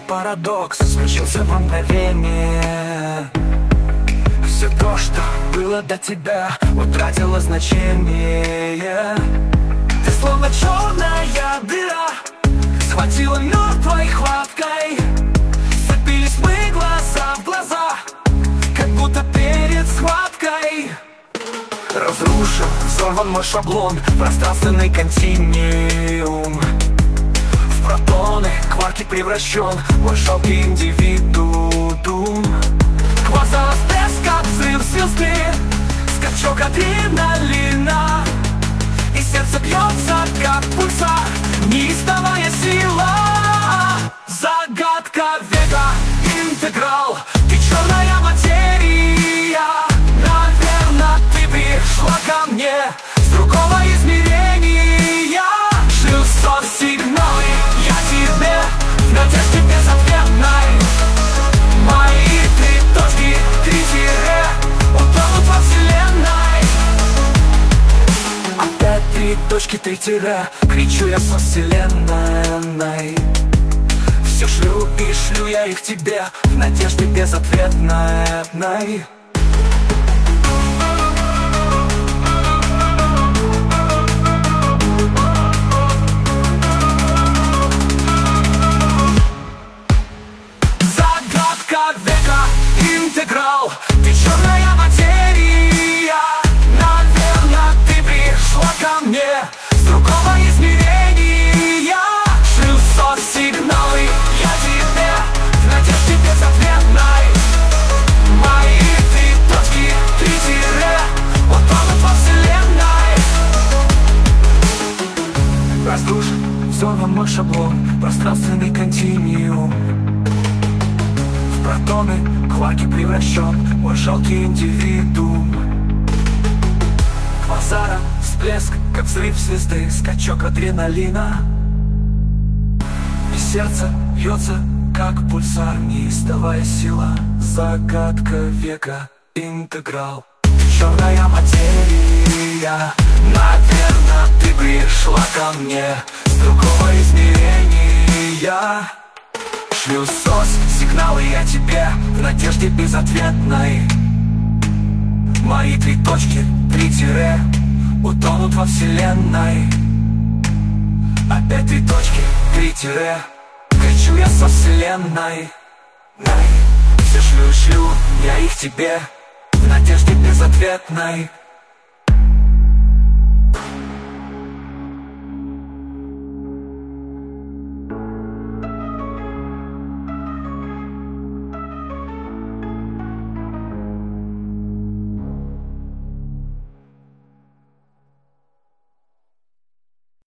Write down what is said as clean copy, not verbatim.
парадокс случился в мгновение. Все то, что было до тебя, утратило значение. Ты словно черная дыра, схватила мертвой хваткой. Сцепились мы глаза в глаза, как будто перед схваткой. Разрушен, взорван мой шаблон, пространственный континуум. В протоны, кварки превращен мой жалкий индивидуум. Квазар, всплеск, взрыв звезды, скачок адреналина, и сердце бьется, как пульсар, неистовая сила. Загадка века, интеграл, ты черная материя. Наверно, ты пришла ко мне с другого измерения. Жил сигналы, я тебе в надежде безответной. Мои три точки, три тире, утонут во вселенной. Опять три точки, три тире, кричу я со вселенной. Все шлю и шлю я их тебе в надежде безответной. Загадка века, интеграл, ты черная материя. Наверно, ты пришла ко мне с другого измерения. Шлю сигналы, я тебе в надежде безответной. Мои три точки, три тире, утонут во вселенной. Разрушен, взорван мой шаблон, пространственный континуум. В протоны, кварки превращен мой жалкий индивидуум. Квазара, всплеск, как взрыв звезды, скачок адреналина, и сердце бьется, как пульсар, неистовая сила. Загадка века, интеграл, черная материя. Наверно, ты пришла ко мне с другого измерения. Шлю сигналы я тебе в надежде безответной. Мои три точки, три тире, утонут во вселенной. Опять три точки, три тире, кричу я со вселенной. Все шлю я их тебе в надежде безответной.